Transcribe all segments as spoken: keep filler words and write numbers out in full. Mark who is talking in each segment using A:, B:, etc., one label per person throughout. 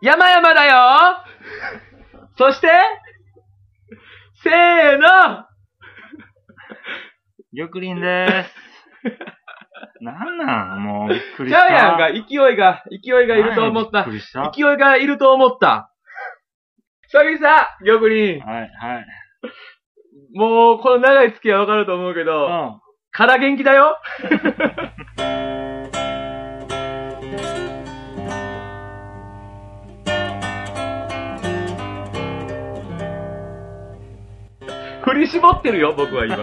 A: 山々だよそして、せーの
B: 玉林でーす。なんなんもうびっくり
A: ち
B: した。
A: ゃうやんか、勢いが、勢いがいると思った。
B: びっくりした。
A: 勢いがいると思った。久々、玉林。
B: はい、はい。
A: もう、この長い付き合いわかると思うけど、うん。から元気だよ振り絞ってるよ、僕は今。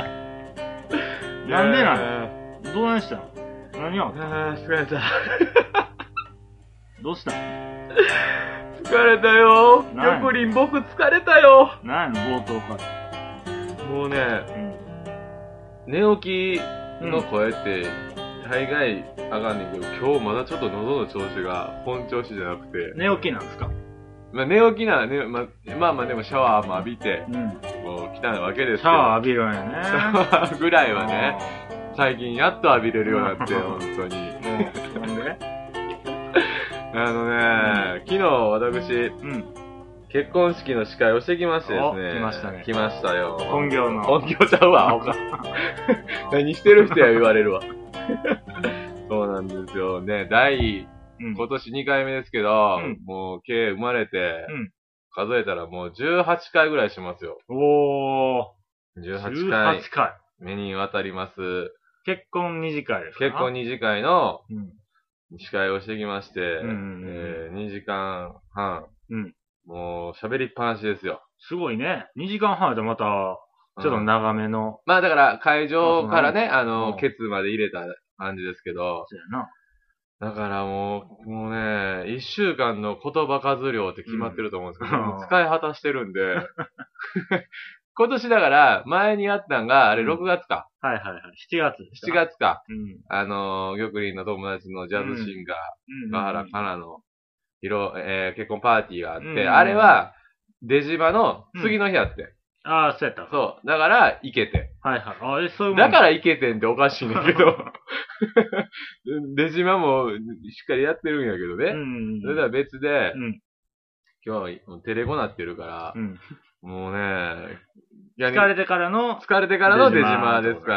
B: なんでなの？どうなんしたの？何を？
A: あー、疲れた。
B: どうしたの？
A: 疲れたよ。玉林、僕疲れたよ。
B: なんやの、冒頭から。
A: もうね、うん、寝起きの声って、大概あかんねんけど、今日まだちょっと喉の調子が本調子じゃなくて。
B: 寝起きなんですか？
A: まあ、寝起きならね、まあ、まあまあでもシャワーも浴びて、うん、もう来たわけですけど。
B: シャワー浴びるんやね。
A: シャワーぐらいはね、最近やっと浴びれるようになって、本当に。
B: なんで
A: あのね、うん、昨日私、うん、結婚式の司会をしてきましてですね。
B: 来ましたね。
A: 来ましたよ。
B: 本業の。
A: 本業ちゃうわ、ほか。何してる人や言われるわ。そうなんですよね。第、うん、今年にかいめですけど、うん、もう、計生まれて、うん、数えたらもうじゅうはちかいぐらいしますよ。
B: おー。
A: じゅうはちかい。
B: じゅうはちかい。
A: 目に渡ります。
B: 結婚二次会ですか？
A: 結婚二次会の、司会をしてきまして、うんえー、にじかんはん。うん、もう、喋りっぱなしですよ。
B: すごいね。にじかんはんやとまた、ちょっと長めの。うん、
A: まあだから、会場からね、あの、ケツまで入れた感じですけど。
B: そうやな。
A: だからもう、もうね、一週間の言葉数量って決まってると思うんですけど、うん、使い果たしてるんで。今年だから、前にやったんが、あれろくがつか。
B: うん、はいはいはい。しちがつ。
A: しちがつか。うん、あの、玉林の友達のジャズシンガー、ガハラカナの、いろ、えー、結婚パーティーがあって、うん、あれは、出島の次の日やって。うん、
B: ああ、そうやった。
A: そう。だから、行けて。
B: はいはい。あれ、そういうもん
A: だから行けてんっておかしいんだけど。出島もしっかりやってるんやけどね。うん、それとは別で、うん、今日はテレコなってるから、うん、もうね、
B: 疲れてからの、
A: 疲れてからの出島ですから、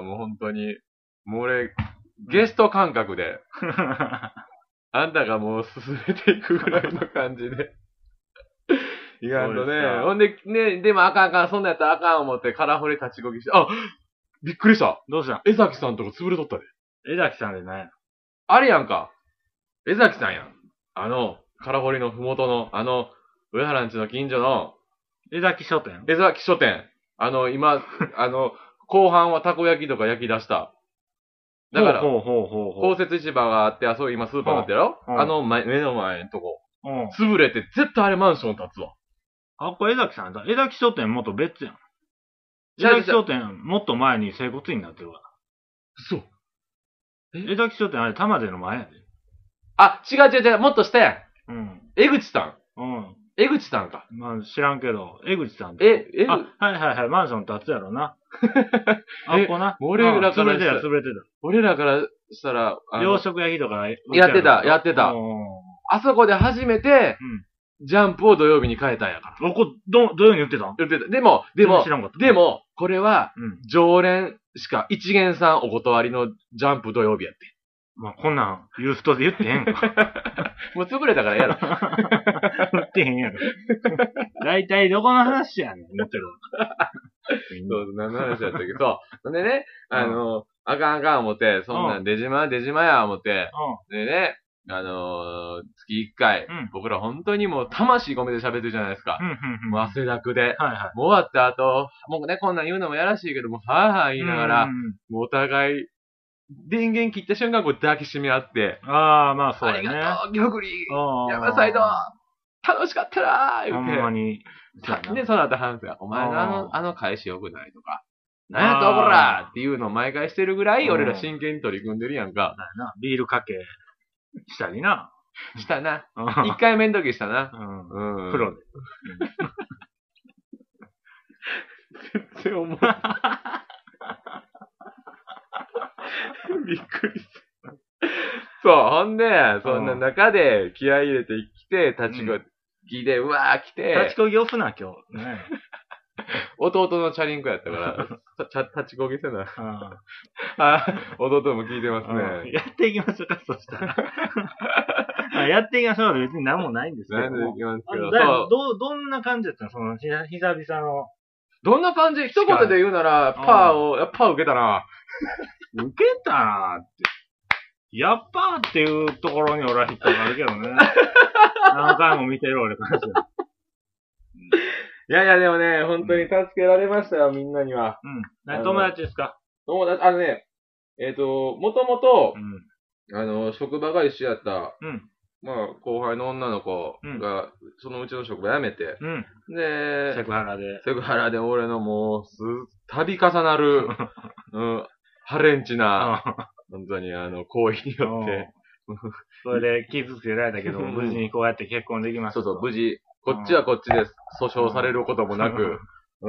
A: もう本当に、もう俺、ゲスト感覚で、あんたがもう進めていくぐらいの感じで。いかんとね。ほんで、ね、でもあかんあかん、そんなんやったらあかん思って空掘り立ちこぎして、あびっくりした。
B: どうした？
A: 江崎さんとこ潰れとったで。
B: 江崎さんで何や？
A: あれやんか。江崎さんやん。あの、空掘りのふもとの、あの、上原んちの近所の、
B: 江崎書店。
A: 江崎書店。あの、今、あの、後半はたこ焼きとか焼き出した。だから、
B: ほうほうほうほ
A: う。公設市場があって、あ、そう今スーパーになってるやろ、あの前、目の前のとこ。潰れて、絶対あれマンション建つわ。
B: あ、これ江崎さんだ。江崎書店もっと別やん。江崎書店、もっと前に整骨院になってるわ。
A: そう。
B: 江崎書店あれ、玉出の前やで。
A: あ、違う違う違う、もっと下やん。うん。江口さん。うん。江口さんか。
B: まあ、知らんけど、江口さん。
A: え、え、
B: あ、はいはいはい、マンション建つやろな。あっこな。
A: 俺らから
B: 潰れてた、潰れてた。
A: 俺らからしたら、
B: 洋食焼きとか
A: やってた、やってた。あそこで初めて、うん、ジャンプを土曜日に変えたんやから。
B: おこ、ど、土曜に言ってたん？
A: 言ってた。でも、でも、でも、これは、常連しか、一元さんお断りのジャンプ土曜日やって。
B: まあ、こんなん、ユーストで言ってへんか。
A: もう潰れたからやろ。
B: 言ってへんやろ。だいたいどこの話やねん、言ってるわ。
A: そう、何の話やったっけど、そう。でね、あの、うん、あかんあかん思って、そんなん出島出島や思って、うん、でね、あのー、月いっかい、うん、僕ら本当にもう魂込めて喋ってるじゃないですか。うんうんうん、もう汗だくで。はいはい、もう終わった後、もうね、こんなん言うのもやらしいけども、はぁはぁ言いながら、うんうん、もうお互い、電源切った瞬間こう抱きしめ合って。
B: ああ、まあそうだね。
A: ありがとう、玉林、山サイド、楽しかったなー言
B: うて。ほんまに。
A: で、その後話すが、お前のあの、あの返し良くないとか、なんやとこらっていうのを毎回してるぐらい、俺ら真剣に取り組んでるやんか。
B: だよな。ビールかけしたりな。
A: したな。一回目ん時したな。
B: うん。プロで。
A: 全然思う。びっくりした。そう、ほんで、そんな中で気合い入れてきて、立ちこぎで、うわー来て、
B: 立ちこぎ押すな、今日。ね、
A: 弟のチャリンコやったから、ちゃ立ちこぎせな。あ弟も聞いてますね。
B: やっていきましょうか、そしたら。やっていきましょう。別に何もないんですけど。
A: なんでいきますけど。
B: ど、どんな感じだったのその、久々の。
A: どんな感じ一言で言うなら、パーを、やっぱ受けたな。
B: 受けたなーって。やっぱーっていうところに俺は引っかかるけどね。何回も見てる俺からして。
A: いやいや、でもね、本当に助けられましたよ、みんなには。
B: うん。何友達ですか？
A: 友達、あのね、えっと、もともと、あの、職場が一緒やった、うん、まあ、後輩の女の子が、そのうちの職場辞めて、うん、で、
B: セクハラで。
A: セクハラで俺のもう、す、度重なる、うん、ハレンチな、本当にあの、行為によって、
B: それで傷つけられたけど、無事にこうやって結婚できました。
A: そうそう、無事。こっちはこっちです。訴訟されることもなく、うん、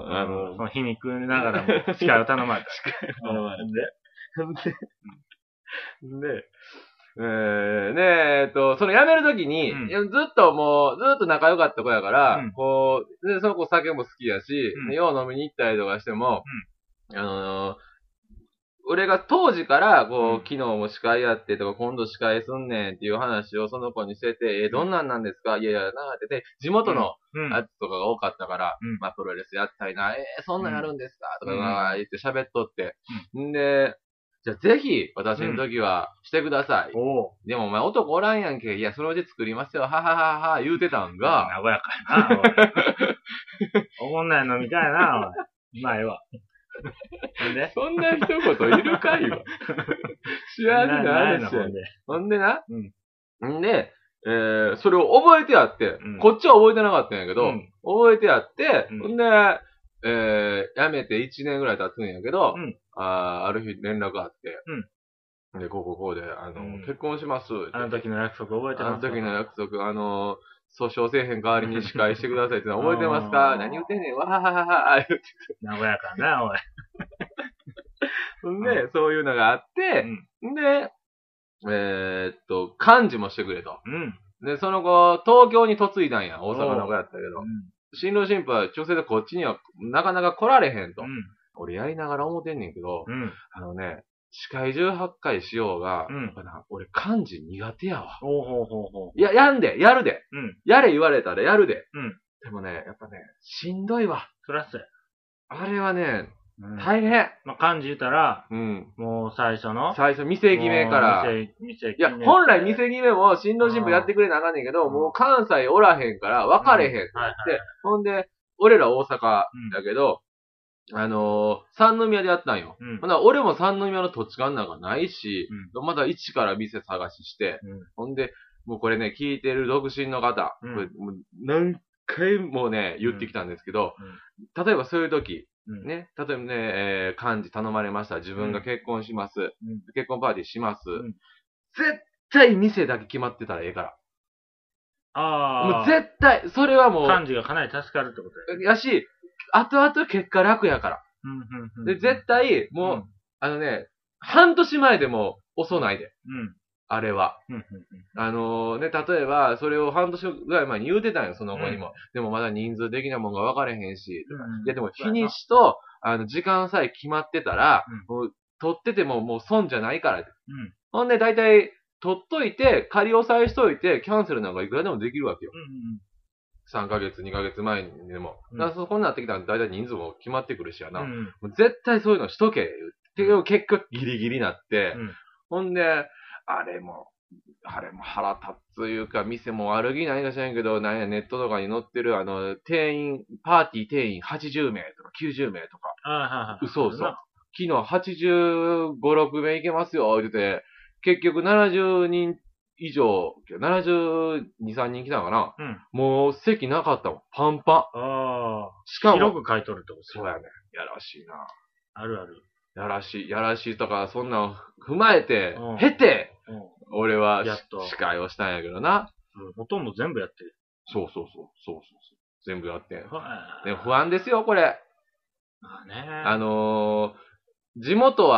A: あの、
B: その皮肉ながらも、司会を頼まれた。司会を頼まれ
A: て。で、で、えー、ねえ、えっと、その辞めるときに、うん、ずっともう、ずっと仲良かった子やから、うん、こう、で、その子酒も好きやし、うん、よう飲みに行ったりとかしても、うん、あのー、俺が当時から、こう、うん、昨日も司会やってとか、今度司会すんねんっていう話をその子にしてて、うん、え、どんなんなんですか、いやいや、なーってて、地元のやつとかが多かったから、うん、まあ、プロレスやったりな、えー、そんなんやるんですかとか言って喋っとって。んで、じゃあぜひ、私の時はしてください。うん、でもお前男おらんやんけ。いや、そのうち作りますよ。はははは、言うてたんが。
B: 和やかやな、おい。おもんないのみたいな、おい。まあ、ええわ。
A: でそんな一言いるかいわ。幸せな話や。ほんでな。うん。んで、えー、それを覚えてやって、うん、こっちは覚えてなかったんやけど、うん、覚えてやって、うん、ほんで、えー、辞めていちねんぐらい経つんやけど、うん、あ, ある日連絡あって、うん、で、こうこうこうで、あの、うん、結婚しますって。
B: あの時の約束覚えてますか？
A: あの時の約束、あの、訴訟せえへん代わりに司会してくださいっての覚えてますか？何言ってんねん、わはははは、言ってて。
B: 和やかな、おい。
A: ほんで、そういうのがあって、うん、で、えー、っと、幹事もしてくれと。うん、で、その後、東京に嫁いだんや。大阪の子やったけど。うん、新郎新婦は調整でこっちにはなかなか来られへんと。うん、俺やりながら思ってんねんけど、うん、あのね、司会じゅうはちかいしようが、うん、俺幹事苦手やわ。
B: ほうほうほうほ
A: う。いや、やんで、やるで。うん、やれ言われたらやるで。うん、でもね、やっぱね、しんどいわ。
B: そらっす。
A: あれはね、うん、大変。
B: まあ、幹事言ったら、うん、もう最初の
A: 最初、店決めから。店、店決め。いや、本来店決めも新郎新婦やってくれなあかんねんけど、もう関西おらへんから分かれへんって、うんはいはいはい。ほんで、俺ら大阪だけど、うん、あのー、三宮でやったんよ。うん、ほんな俺も三宮の土地勘なんかないし、うん、まだ一から店探しして、うん、ほんで、もうこれね、聞いてる独身の方、うん、これもう何回もね、言ってきたんですけど、うん、例えばそういう時、うん、ね。例えばね、えー、幹事頼まれました。自分が結婚します。うん、結婚パーティーします。うん、絶対店だけ決まってたらええから。ああ。もう絶対、それはもう。
B: 幹事がかなり助かるってこと
A: や。やし、後々結果楽やから。うん、で、絶対、もう、うん、あのね、半年前でも遅ないで。うんあれは。あのー、ね、例えば、それを半年ぐらい前に言うてたんよ、その子にも。うん、でもまだ人数的なもんが分かれへんし。うん、いや、でも日にちと、あの、時間さえ決まってたら、うん、もう、取っててももう損じゃないから。うん、ほんで、だいたい、取っといて、仮押さえしといて、キャンセルなんかいくらでもできるわけよ。うん、さんかげつ、にかげつまえにでも。だからそこになってきたら、だいたい人数も決まってくるしやな。うん、もう絶対そういうのしとけ。結局、結果ギリギリになって、うん、ほんで、あれも、あれも腹立つというか、店も悪気ないか知らんけど、なんやネットとかに載ってる、あの、定員、パーティー定員はちじゅうめいとかきゅうじゅうめいとか。ああ、はいはい。嘘嘘。昨日はちじゅうご、ろくめいいけますよ、言ってて、結局ななじゅうにん以上、ななじゅうに、さんにん来たのかな、うん、もう席なかったもん。パンパン。ああ。
B: しかも。広く買い取るってこと
A: そうやね。やらしいな。
B: あるある。
A: やらしい、やらしいとか、そんなの踏まえて、うん、経て、うん俺は司会をしたんやけどな。
B: うん、ほとんど全部やってる。
A: そうそうそう。そうそうそう。全部やってん。で不安ですよ、これ。
B: まあね。
A: あのー、地元は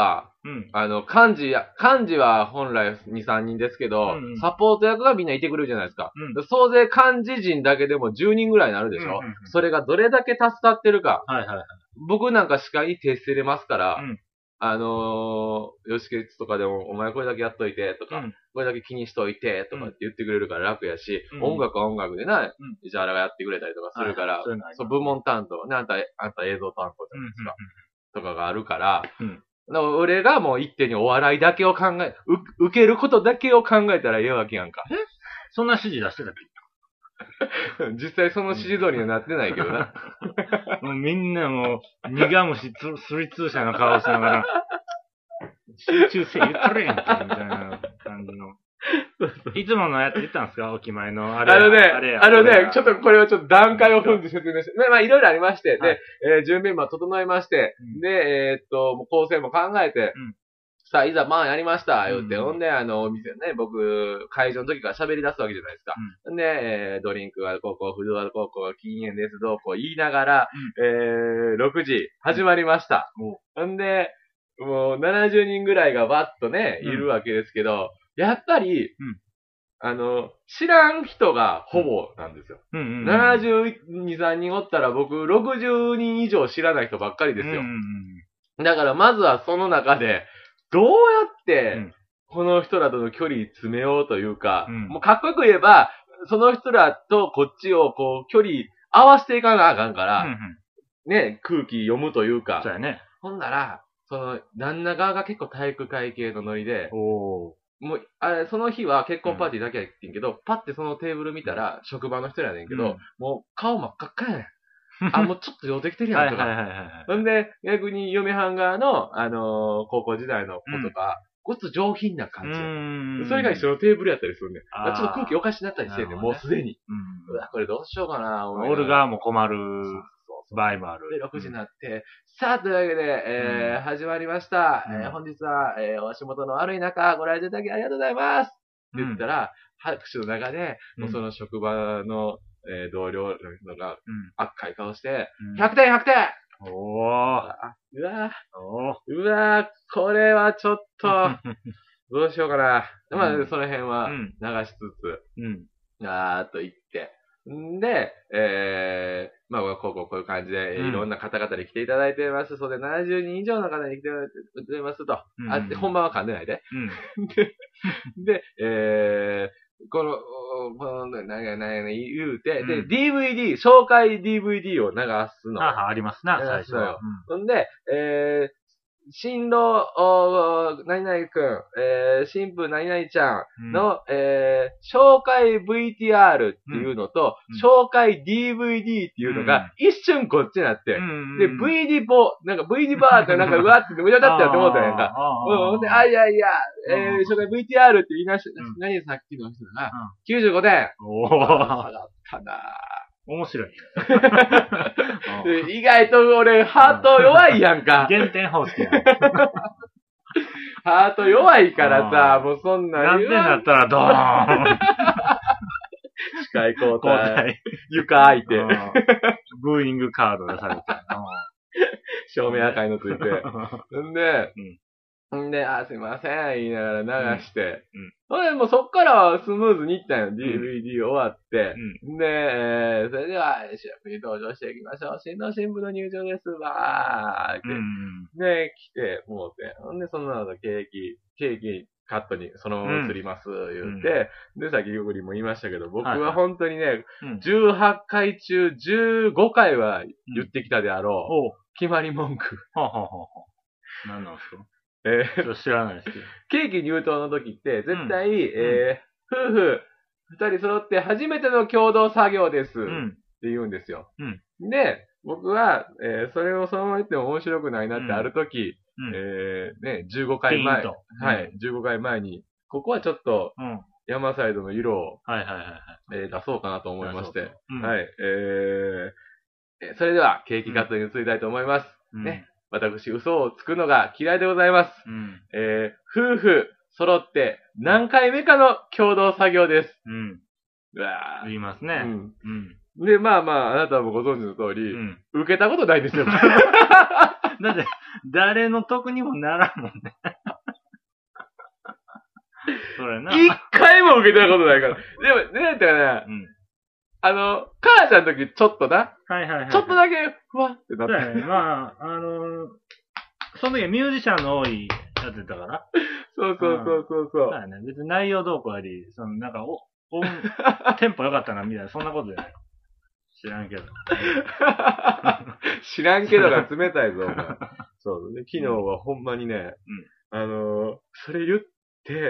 A: うん、あの、幹事や、幹事は本来に、さんにんですけど、うんうん、サポート役がみんないてくるじゃないですか。うん、総勢幹事陣だけでもじゅうにんぐらいになるでしょ、うんうんうん、それがどれだけ助かってるか。はいはいはい、僕なんか司会に徹せれますから、うん、あのー、よしけつとかでも、お前これだけやっといて、とか、うん、これだけ気にしといて、とかって言ってくれるから楽やし、うん、音楽は音楽でな、石原がやってくれたりとかするから、はい、そう部門担当、ね、あんた、あんた映像担当じゃないですか、うんうんうん、とかがあるから、うん、俺がもう一手にお笑いだけを考え、う、受けることだけを考えたらええわけやんか。
B: えそんな指示出してたっけ
A: 実際その指示通りにはなってないけどな。
B: もうみんなもう、苦虫つ、すりつうしの顔しながら、集中せえ言ったれんけ、みたいな感じの。いつものやつ言ったんですかお決まりの。あれ
A: あのね、あれあのね、ちょっとこれをちょっと段階を踏んで説明して、まあまあいろいろありまして、はい、で、えー、準備も整いまして、うん、で、えー、っと、構成も考えて、うん、さあ、いざまあやりました、言って、うん、ほんで、あの、お店ね、僕、会場の時から喋り出すわけじゃないですか。うん、で、えー、ドリンクはここ、フルワここ、禁煙です、どうこう言いながら、うん、えー、ろくじ始まりました。ほんで、もうななじゅうにんぐらいがバッとね、いるわけですけど、やっぱり、うん、あの、知らん人がほぼなんですよ。うんうんうん、ななじゅうに、さんにんおったら僕、ろくじゅうにん以上知らない人ばっかりですよ。うんうんうん、だからまずはその中で、どうやって、この人らとの距離詰めようというか、うん、もうかっこよく言えば、その人らとこっちをこう、距離合わせていかなあかんから、うんうん、ね、空気読むというか。
B: そうやね。
A: ほんなら、その、旦那側が結構体育会系のノリで、おもう、あれ、その日は結婚パーティーだけやってんけど、うん、パッてそのテーブル見たら、職場の人やねんけど、うん、もう顔真っ赤っかやねん。あ、もうちょっと寄ってきてるやんとか。はいはいはいはい。ほんで、逆に嫁はん側の、あのー、高校時代の子とか、ごっつ上品な感じ。うんそれが一緒のテーブルやったりするねん。ちょっと空気おかしになったりしてんねん、もうすでに。うん、うわ、これどうしようかな、
B: おる側も困る場合もある。
A: で、ろくじになって、うん、さあ、というわけで、えーうん、始まりました。うん、えー、本日は、えー、お仕事の悪い中、ご来場いただきありがとうございます。って言ったら、うん、拍手の中で、うん、もうその職場の、えー、同僚の人が、赤い顔して、うん、ひゃくてんひゃくてんおーうわうわこれはちょっと、どうしようかな。まあ、その辺は流しつつ、うん、ガーっと言って、んで、えー、まあ、こうこうこういう感じで、いろんな方々に来ていただいてます。それでななじゅうにん以上の方に来ていただいてますと。うん、あって、本番は噛んでないで。うん、で、で、えー、この、この、何や何や言うて、うん、で、ディーブイディー、紹介 ディーブイディー を流すの。
B: ああ、ありますな、最初は。
A: ほ、うんんで、えー、新郎、何々くん、えー、新婦何々ちゃんの、うん、えー、紹介 ブイティーアール っていうのと、うん、紹介 ディーブイディー っていうのが、一瞬こっちになって、うん、で、ブイディー ボ、なんか ブイディー バーってなんかうわって無駄だったよって思ったやんか。うん。で、あ、いやいや、えー、紹介 ブイティーアール って言いなし、何さっきの人が、きゅうじゅうごてん。おー。下がったなぁ。
B: 面白い。
A: 意外と俺、ハート弱いやんか。
B: 減点方式や。
A: ハート弱いからさ、もうそんな。
B: 何点だったらドーン。
A: 司会交代。床空いて。
B: ブーイングカード出されて。
A: 照明赤いのついて。んで、んで、あ、すいません、言いながら流して。うん。うん、もうそっからはスムーズにいったよ。ディーブイディー 終わって。うん、で、えー、それでは、主役に登場していきましょう。新郎新婦の入場です。わーって。うん、で、来て、もうて。ほんで、その後ケーキ、ケーキカットにそのまま移ります、言って。うん、で、さっきよくりも言いましたけど、僕は本当にね、はいはい、じゅうはちかい中じゅうごかいは言ってきたであろう。うん、決まり文句。はあ、はあは
B: はあ、何なんですか
A: え
B: ー、知らないですけど。
A: ケーキ入刀の時って、絶対、うん、えー、夫婦、二人揃って初めての共同作業です。うん、って言うんですよ。うん、で、僕は、えー、それをそのまま言っても面白くないなってある時、うん、えー、ね、じゅうごかいまえ、はい、じゅうごかいまえに、ここはちょっと、山サイドの色を、はいはいはいはい、えー、出そうかなと思いまして、うん、はい、えー、それでは、ケーキカットに移りたいと思います。うん、ね。私、嘘をつくのが嫌いでございます。うん、えー、夫婦揃って何回目かの共同作業です。うん。
B: うわー言いますね。うん。
A: うん、で、まあまあ、あなたもご存知の通り、うん、受けたことないんですよ。
B: だって、誰の得にもならんもんね。 それな。
A: 一回も受けたことないから。でも、ねやったらね、うん、あの、母ちゃんの時ちょっとな、
B: はいはいはいはい、
A: ちょっとだけ、ふわってなって。
B: そうやね。まあ、あのー、その時はミュージシャンの多いやってたから。
A: そうそうそうそうそう。
B: そうやね。別に内容どうこうより、その、なんか、お、音、テンポ良かったな、みたいな、そんなことじゃない。知らんけど。
A: 知らんけどが冷たいぞ、お前。そうね。昨日はほんまにね、うん、あのー、それ言って、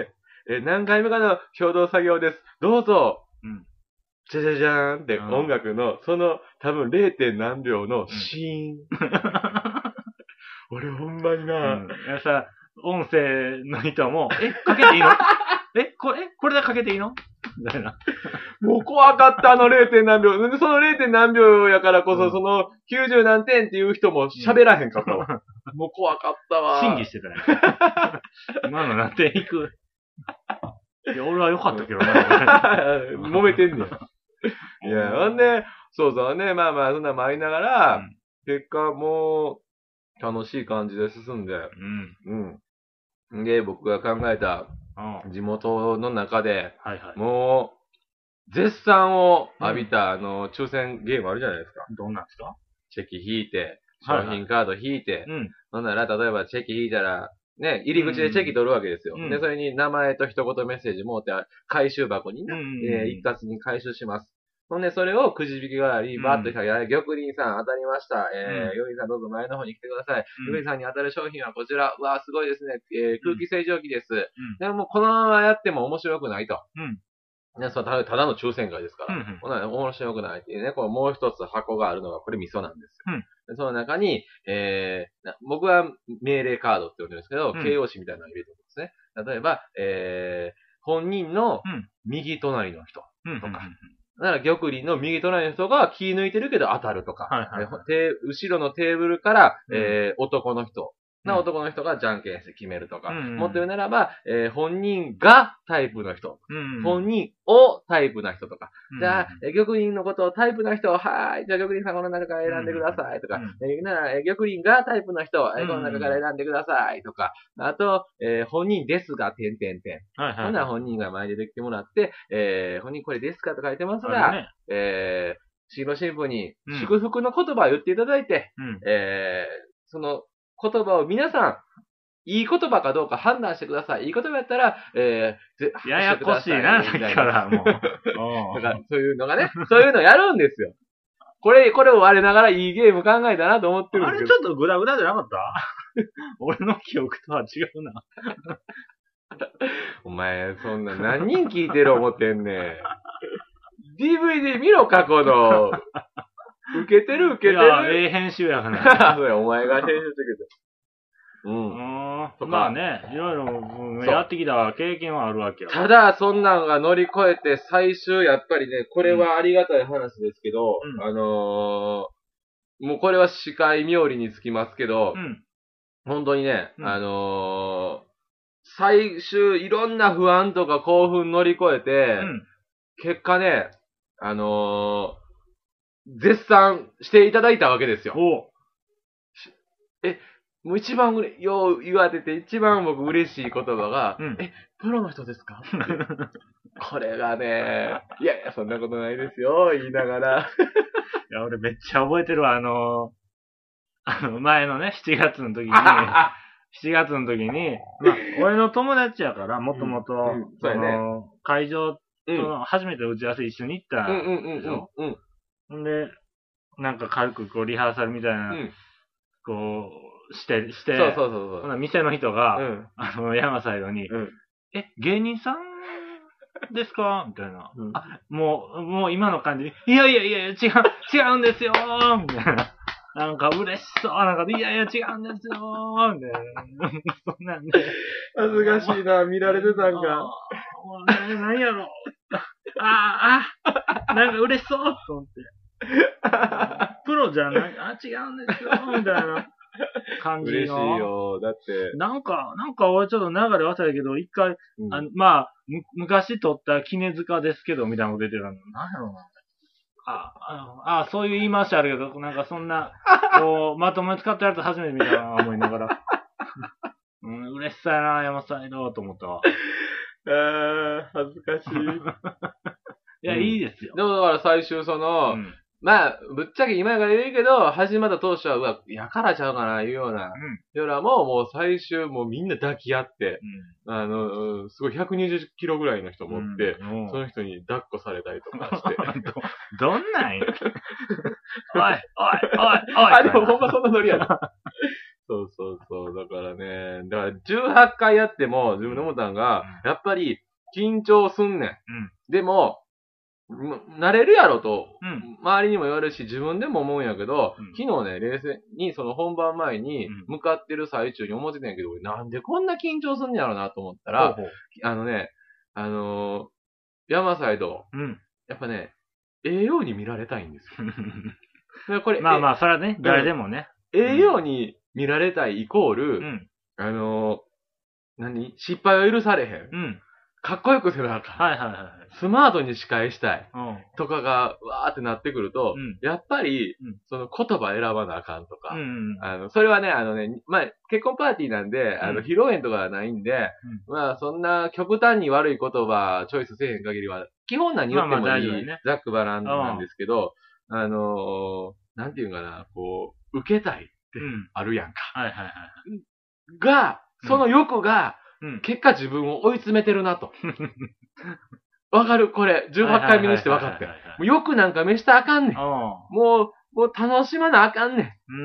A: え、何回目かの共同作業です。どうぞ。うん。じゃじゃじゃーんって音楽の、その多分 れい. 点何秒のシーン。うん、俺ほんまにな、うん、
B: さ、音声の人も、え、かけていいのえ、これ、これでかけていいのみたいな。
A: もう怖かった、あの れい. 点何秒。その れい. 点何秒やからこそ、うん、そのきゅうじゅう何点っていう人も喋らへんかったわ。うん、もう怖かったわ。
B: 審議してたね。今の何点いくいや、俺は良かったけどね。
A: 揉めてんねん。いや、ほんで、そうそうね、まあまあ、そんなもありながら、うん、結果もう、楽しい感じで進んで、うん。うん。で、僕が考えた、地元の中で、はいはい、もう、絶賛を浴びた、うん、あの、抽選ゲームあるじゃないですか。
B: どんなんですか？
A: チェキ引いて、商品カード引いて、はいはい、うん。ほんなら、例えばチェキ引いたら、ね、入り口でチェキ取るわけですよ。うん、で、それに名前と一言メッセージ持って、回収箱にね、うん、えー、一括に回収します。ほんで、それをくじ引き代わり、バーッとしたら、玉林さん当たりました。えー、玉林さんどうぞ前の方に来てください。玉林さんに当たる商品はこちら。うわー、すごいですね。えー、空気清浄機です。うん、でも、このままやっても面白くないと。うんね、そう、ただ、ただの抽選会ですから。うんうん、ほな、面白くないっていうね、こう、もう一つ箱があるのが、これ味噌なんですよ。うんでその中に、えー、僕は命令カードって呼んでるんですけど、うん、形容詞みたいなのを入れてるんですね。例えば、えー、本人の右隣の人とか、だから玉林の右隣の人が気抜いてるけど当たるとか、はいはいはい、後ろのテーブルから、えー、男の人な男の人がじゃんけんして決めるとか、うん、もっと言うならば、えー、本人がタイプの人、うん、本人をタイプな人とか、うん、じゃあ、えー、玉林のことをタイプな人、はーい、じゃあ玉林さんこの中から選んでくださいとか、うんえー、なら、えー、玉林がタイプの人、えー、この中から選んでくださいとか、あと、えー、本人ですが、点点点。はいはい。ほんなら本人が前で出てきてもらって、えー、本人これですかと書いてますが、ね、えー、新郎新婦に祝福の言葉を言っていただいて、うん、えー、その、言葉を皆さん、いい言葉かどうか判断してください。いい言葉やったら、え
B: ー、ややこしいな、さっきからもう。
A: だからそういうのがね、そういうのやるんですよ。これ、これを我ながらいいゲーム考えたなと思ってるんですけど。
B: あれちょっとグダグダじゃなかった俺の記憶とは違うな。
A: お前、そんな何人聞いてる思ってんねん。ディーブイディー 見ろ、過去の。受けてる受けてる。い
B: や、ええ編集やから。
A: そうや、お前が編集してくれて。
B: うん。うん。まあね、いろいろやってきた経験はあるわけよ。
A: ただ、そんなんが乗り越えて、最終、やっぱりね、これはありがたい話ですけど、うん、あのー、もうこれは司会冥利につきますけど、うん、本当にね、うん、あのー、最終、いろんな不安とか興奮乗り越えて、うん、結果ね、あのー、絶賛していただいたわけですよ。おえ、もう一番うれ、よう言われてて一番僕嬉しい言葉が、うん、え、プロの人ですかこれがね、いやいや、そんなことないですよ、言いながら。
B: いや、俺めっちゃ覚えてるわ、あのー、あの、前のね、しちがつの時に、しちがつの時に、まあ、俺の友達やから、もともと、その、会場と初めて打ち合わせ一緒に行ったでしょ。んで、なんか軽くこうリハーサルみたいな、うん、こう、して、して、そうそうそうそう。店の人が、うん、あの、山サイドに、うん、え、芸人さんですかみたいな、うん。あ、もう、もう今の感じ、いやいやいや、違う、違うんですよみたいな。なんか嬉しそうなんか、いやいや違うんですよみたいな。そんなんで。
A: 恥ずかしいな、見られてたんか。
B: 何やろ。ああ、あ、なんか嬉しそうと思って。プロじゃない、あ、違うんですよ、みたいな感じの。
A: 嬉しいよ、だって。
B: なんか、なんか俺ちょっと流れ忘れたけど、一回、うん、あのまあ、む、昔撮った絹塚ですけど、みたいなこと出てたの。なんやろうな。あ、あ、あ、そういう言い回しあるけど、なんかそんな、こう、まともに使ってやると初めて見たな、思いながら。うん、嬉しそうやな、山サイド、と思ったわ。
A: あー、恥ずかしい。
B: いや、いいですよ。
A: でもだから最終その、まあ、ぶっちゃけ今から言うけど、始まった当初は、うわ、やからちゃうかな、いうような、よらも、もう最終、もうみんな抱き合って、あの、すごいひゃくにじゅっキロぐらいの人持って、その人に抱っこされたりとかして。
B: ど、どんなんやおい、おい、おい、おい。
A: あ、でもほんまそんなノリやな。そうそうそう。だからね、だからじゅうはちかいやっても、自分で思ったんが、やっぱり緊張すんねん。でも、慣れるやろと、周りにも言われるし、自分でも思うんやけど、昨日ね、冷静にその本番前に向かってる最中に思ってたんやけど、俺なんでこんな緊張すんねやろなと思ったら、あのね、あのー、山サイド、やっぱね、ええように見られたいんですよ。これ
B: まあまあ、それはね、誰でもね。
A: ええように見られたいイコール、あのー、何失敗を許されへん。かっこよくせなあかん。はいはいはい。スマートに司会したい。とかが、わーってなってくると、うん、やっぱり、うん、その言葉選ばなあかんとか、うんうん、あの、それはね、あのね、まあ、結婚パーティーなんで、あの、披露宴とかはないんで、うん、まあ、そんな極端に悪い言葉、チョイスせえへん限りは、基本何言ってもいい、まあまあね、ザックバランなんですけど、あのー、なんていうんかな、こう、受けたいってあるやんか。はいはいはい。が、その欲が、うん、結果自分を追い詰めてるなと。わかるこれ、じゅうはちかいめにして分かって。もうよくなんか召したらあかんねん。もう、もう楽しまなあかんね
B: ん。うん。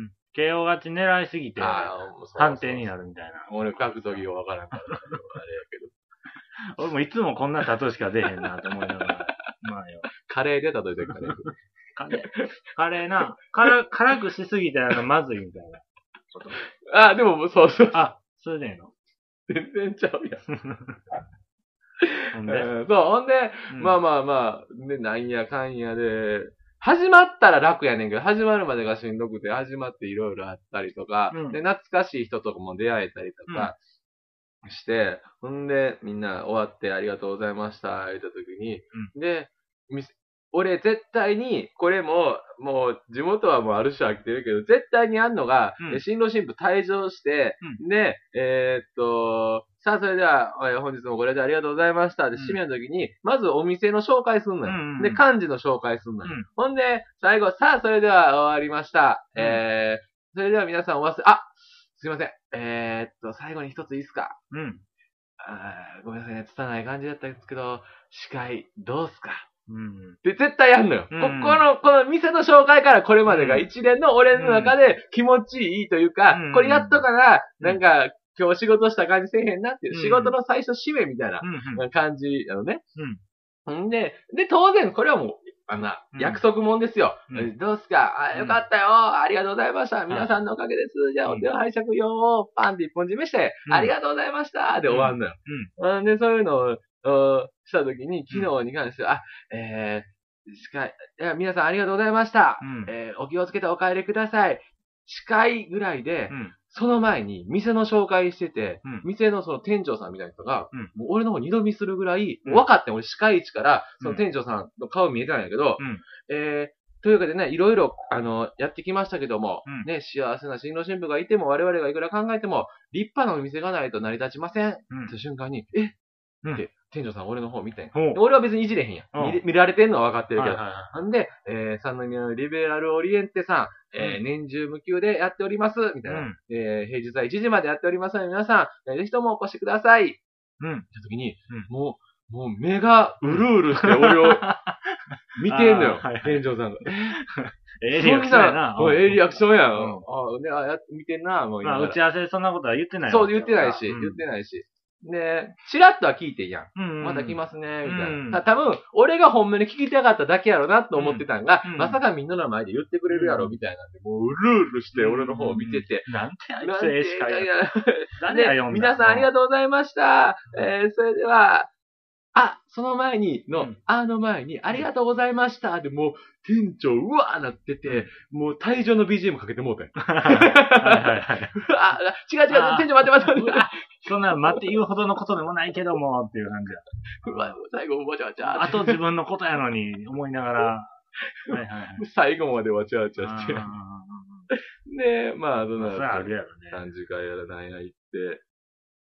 B: ケーオー 勝ち狙いすぎて、判定になるみたいな。
A: 俺、格闘技を分からんから、あれやけ
B: ど。俺もいつもこんな例えしか出へんなと思いながら。まあよ。
A: カレーで例えてるカレー。
B: カレー。カレーな。辛、辛くしすぎたらまずいみたい
A: な。あ、でもそうそう。
B: あ、それでいいの
A: 全然ちゃうやん。ほんで、えー、そう、ほんで、うん、まあまあまあ、で、なんやかんやで、始まったら楽やねんけど、始まるまでがしんどくて、始まっていろいろあったりとか、うん、で、懐かしい人とかも出会えたりとかして、うん、ほんで、みんな終わってありがとうございました、言った時に、うん、で、俺絶対に、これも、もう、地元はもうある種飽きてるけど、絶対にあんのが、うん、新郎新婦退場して、うん、で、えー、っと、さあ、それでは、本日もご来店ありがとうございました。で、締めの時に、まずお店の紹介すんのよ。うんうん、で、幹事の紹介すんのよ。うん、ほんで、最後、さあ、それでは終わりました。うん、えー、それでは皆さんお忘れ、あ、すいません。えー、っと、最後に一ついいですか。うん。あごめんなさいね、拙い感じだったんですけど、司会、どうすか。うん、で、絶対やんのよ。うん、ここの、この店の紹介からこれまでが一連の俺の中で気持ちいいというか、うん、これやっとかな、なんか、今日仕事した感じせえへんなっていう、うん、仕事の最初締めみたいな感じなのね。うん。んで、で、当然これはもう、あの、うん、約束もんですよ。うん、どうすかあ、よかったよ、うん、ありがとうございました。皆さんのおかげです。じゃあ、お手を拝借用パンって一本締めして、ありがとうございましたで終わんのよ。うん。で、そういうのを、したときに、昨日に関しては、あ、えー、司会、いや、皆さんありがとうございました。うん、えー、お気をつけてお帰りください。司会ぐらいで、うん、その前に店の紹介してて、うん、店のその店長さんみたいな人が、うん、もう俺の方二度見するぐらい、うん、分かってん、俺司会位置から、その店長さんの顔見えてないんやけど、うん、えー、というわけでね、いろいろ、あの、やってきましたけども、うん、ね、幸せな新郎新婦がいても、我々がいくら考えても、立派なお店がないと成り立ちません。うん、って瞬間に、えって、店長さん俺の方見てん。俺は別にいじれへんやん。見, 見られてんのは分かってるけど。なんで、えー、三宮のリベラルオリエンテさん、えー、年中無休でやっております。みたいな。うん、えー、平日はいちじまでやっておりますので、皆さん、ぜひともお越しください。うん。って時に、うん、もう、もう目がうるうるして俺を見てんのよ。店長さんが。
B: ええリアクションやな。
A: ええリアクションやん。ああ、ね、あ、やって見てんな、もう
B: 今。まあ、打ち合わせでそんなことは言ってない
A: そう、言ってないし、言ってないし。で、チラッとは聞いてんやん。うんうん、また来ますね、みたいな。うんうん、た多分、俺が本命に聞きたかっただけやろなと思ってたんが、うんうん、まさかみんなの前で言ってくれるやろ、みたいなんで、もううるうるして俺の方を見てて。
B: うんうん、なんてあいつええしかや。
A: 誰が読んだ皆さんありがとうございました。えー、それでは、あ、その前にの、うん、あの前に、ありがとうございました。で、もう、店長、うわーなってて、うん、もう退場の ビージーエム かけてもうて。はいはいはい。あ、違う違う、店長待って待って待って。
B: そんな待って言うほどのことでもないけども、っていう感じだ。
A: うわ、最後、わちゃわちゃ。
B: あと自分のことやのに、思いながら。はいはいはい。
A: 最後までわちゃわちゃして。で、まあ、そんな、
B: あるやろね。
A: さんじかんやらなんや行って。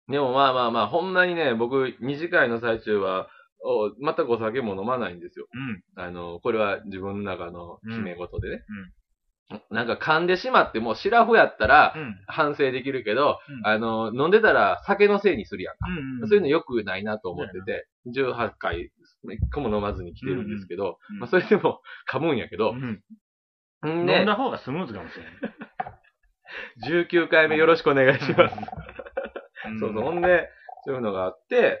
A: でもまあまあまあ、ほんまにね、僕、二次会の最中は、お全くお酒も飲まないんですよ。うん。あの、これは自分の中の決め事でね。うん。なんか噛んでしまって、もうシラフやったら反省できるけど、うん、あの、飲んでたら酒のせいにするやんか。うんうん、そういうの良くないなと思ってて、じゅうはちかい、一個も飲まずに来てるんですけど、うんうん、まあそれでも噛むんやけど、
B: うん、で飲んだ方がスムーズかもしれない。
A: じゅうきゅうかいめよろしくお願いします。そうそう。ほんで、そういうのがあって、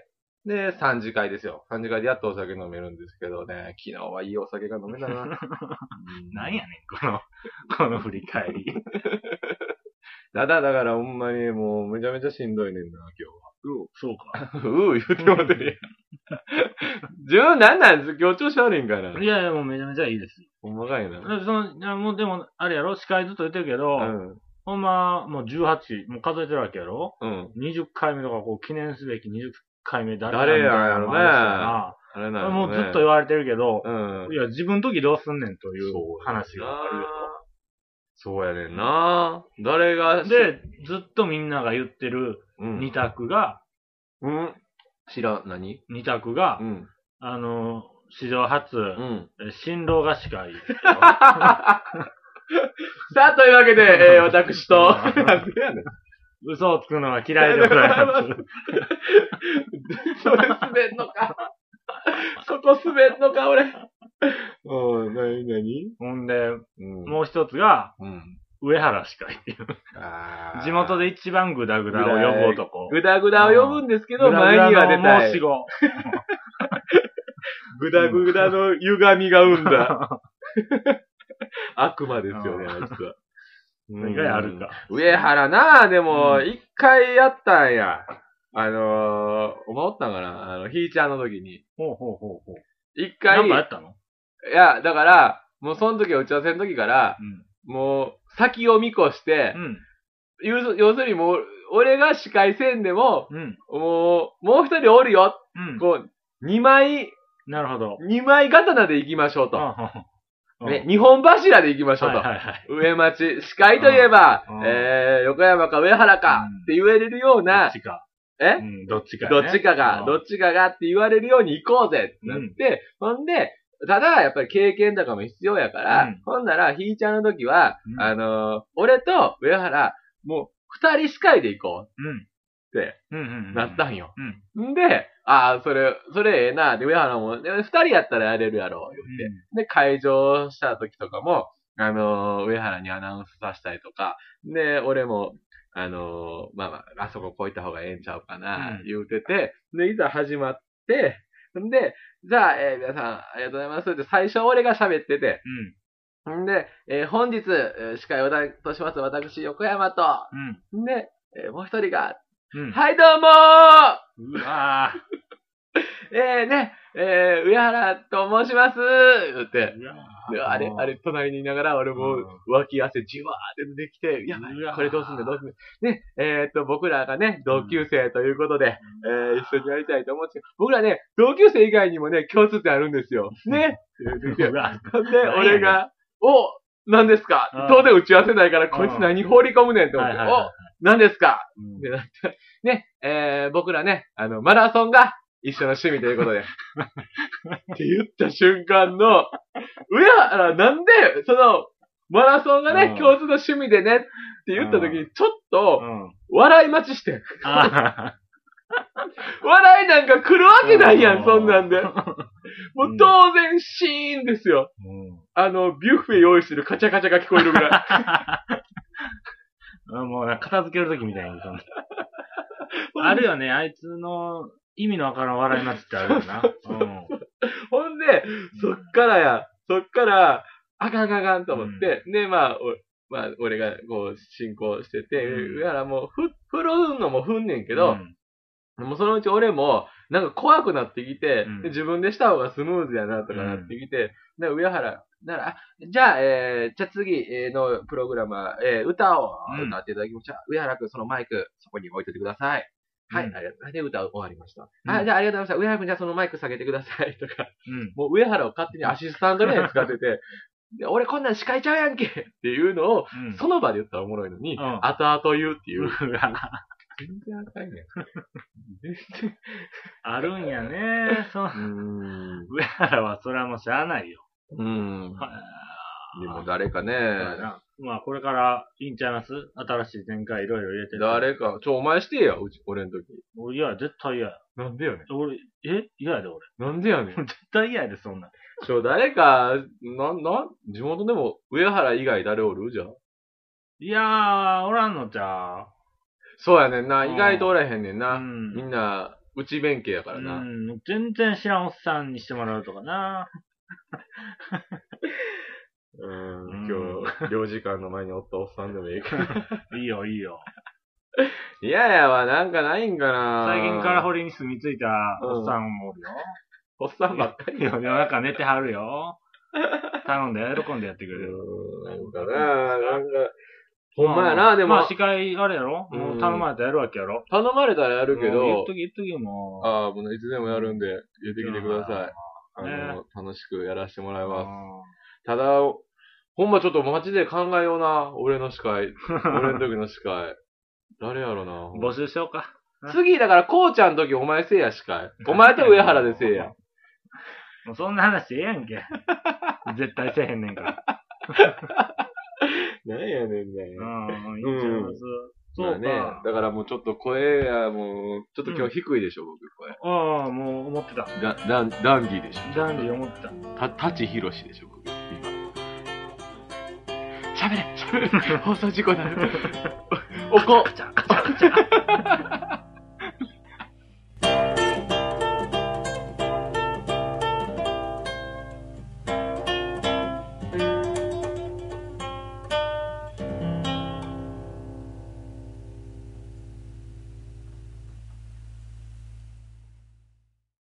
A: で、三次会ですよ。三次会でやっとお酒飲めるんですけどね、昨日はいいお酒が飲めたな。
B: なんやねん、この、この振り返り。
A: だだ、だからほんまにもうめちゃめちゃしんどいねんな、今日は。
B: うそうか。
A: うう、言ってもらってるやん。自分なんなんです今日調子悪いんかな。
B: いやいや、もうめちゃめちゃいいです。
A: ほんまかいな。
B: その、いやもうでも、あれやろ司会ずっと言ってるけど、うん、ほんま、もうじゅうはち、もう数えてるわけやろうん。にじゅっかいめとか、こう、記念すべきにじゅっかいめ誰
A: 誰ややろね。あ
B: れなのね。もうずっと言われてるけど、うん。いや、自分の時どうすんねんという話があるよ。
A: そうやねんな。誰が。
B: で、ずっとみんなが言ってる二択が、
A: うん。うん、知らん、何
B: 二択が、うん、あの、史上初、うん、新郎が司会。
A: さあ、というわけで、えー、私と、
B: 嘘をつくのは嫌いでございます。
A: それ滑んのか。そこ滑んのか、俺。おー、なになに
B: ほんで、うん、もう一つが、うん、上原司会っていう。あ地元で一番グダグダを呼ぶ男。
A: グダグダを呼ぶんですけど、うん、前には出たい。
B: 申し子。
A: グダグダの歪みが生んだ。悪魔ですよね、あいつは。
B: 何があるか。
A: 上原なぁ、でも、一、うん、回やったんや。あのー、思ったんかなあの、ひーちゃんの時に。
B: ほうほうほうほう。
A: 一回。
B: 何かやったの？
A: いや、だから、もうその時は打ち合わせの時から、うん、もう、先を見越して、うん、要するにもう、俺が司会せんでも、うん、もう、もう一人おるよ。うん、こう、二枚、
B: なるほど。
A: 二枚刀で行きましょうと。ね、二本柱で行きましょうと。はいはいはい、上町、司会といえば、えー、横山か上原かって言われるような、
B: どっちか。
A: え、
B: うん、どっちか、
A: ね。どっちかが、どっちかがって言われるように行こうぜってなって、うん、ほんで、ただ、やっぱり経験とかも必要やから、うん、ほんなら、ひーちゃんの時は、うん、あのー、俺と上原、もう、二人司会で行こう。うん。って、なったんよ。うん。で、ああ、それ、それええな。で、上原も、二人やったらやれるやろ、言って。うん、で、会場した時とかも、あのー、上原にアナウンスさせたりとか、で、俺も、あのー、まあまあ、あそここういった方がええんちゃうかな、うん、言うてて、で、いざ始まって、んで、じゃあ、えー、皆さん、ありがとうございますって、最初俺が喋ってて、うん。んで、えー、本日、えー、司会を担当します、私、横山と、うん。んで、えー、もう一人が、うん、はい、どうもーうわーえーね、えー、上原と申します言って、であれ、あれ、隣にいながら、俺も、脇汗じわーって出てきて、やばい、これどうすんだ、どうすんだ。ね、えー、っと、僕らがね、同級生ということで、うん、えー、一緒にやりたいと思って、僕らね、同級生以外にもね、共通点あるんですよ。ね。で、俺が、お、何ですか当然打ち合わせないから、こいつ何放り込むねんと思って、お、何ですかってなって、ね、えー、僕らね、あの、マラソンが、一緒の趣味ということで。って言った瞬間の、上原、なんで、その、マラソンがね、共通の趣味でね、って言った時に、ちょっと、笑い待ちしてん。笑いなんか来るわけないやん、そんなんで。もう当然、シーンですよ。あの、ビュッフェ用意してるカチャカチャが聞こえるぐら
B: い。もう、片付ける時みたいに。あるよね、あいつの、意味のわからん笑い待ちってあるよな。うん、
A: ほんで、そっからや、そっから、あかんあかんあかんと思って、うん、で、まあ、まあ、俺がこう、進行してて、うん、上原もう、ふ、振るのも振んねんけど、うん、もうそのうち俺も、なんか怖くなってきて、うん、で自分でした方がスムーズやなとかなってきて、うん、で、上原、だから、じゃあ、えー、じゃあ次のプログラムは、えー、歌を歌っていただきました。うん、上原くん、そのマイク、そこに置いといてください。はい、うん、ありがとう。で、歌終わりました。うん、あ、じゃあありがとうございました。上原くん、じゃあそのマイク下げてください。とか、うん、もう上原を勝手にアシスタントみたいに使ってて、で俺こんなん司会ちゃうやんけっていうのを、うん、その場で言ったらおもろいのに、うん、後々言うっていう。 全然あかんやん。全然。
B: あるんやね。そう。上原はそれはもうしゃあないよ。
A: うん。でも誰かね。
B: まあこれからいいんちゃいます？新しい展開いろいろ入れて。
A: 誰か。ちょ、お前してや、うち、俺の時。
B: 俺嫌や、絶対嫌や。
A: なんでやねん。
B: 俺、え嫌やで俺。
A: なんでやねん。
B: 絶対嫌やで、そんな。
A: ちょ、誰か、な、な、地元でも上原以外誰おるじゃん。
B: いやー、おらんのちゃう。
A: そうやねんな。意外とおらへんねんな。うん、みんな、内弁慶やからな。
B: うん。全然知らんおっさんにしてもらうとかな。
A: うん、今日、領事館の前におったおっさんでもいいか
B: ら。いいよ、いいよ。
A: いややわ、なんかないんかな。
B: 最近から堀に住み着いたおっさんもおるよ。
A: おっさんばっかり
B: よ。夜中寝てはるよ。頼んで喜んでやってくれる。
A: なんかな、なんか、ほんまやな、でも。
B: まあ、司会、あれやろもう頼まれたらやるわけやろ
A: 頼まれたらやるけど。
B: 言っとき、言っときもう。
A: ああ、もういつでもやるんで、言ってきてください。あの、楽しくやらせてもらいます。ただ、ほんまちょっと街で考えような、俺の司会。俺の時の司会。誰やろな。
B: 募集しようか。
A: 次、だから、こうちゃんの時お前せいや司会。お前と上原でせいや。
B: もうそんな話ええやんけ。絶対せえへんねんから。
A: なんやねんね。
B: ああ、いいんちゃいます。そう
A: ね。だからもうちょっと声や、もう、ちょっと今日低いでしょ、僕、声。
B: ああ、もう思ってた。
A: ダダンダンディでしょ。
B: ダンディ思って
A: た。た、舘ひろしでしょ、僕、今。喋れ喋れ放送事故になる。おこ。
B: カチャカチャカチャ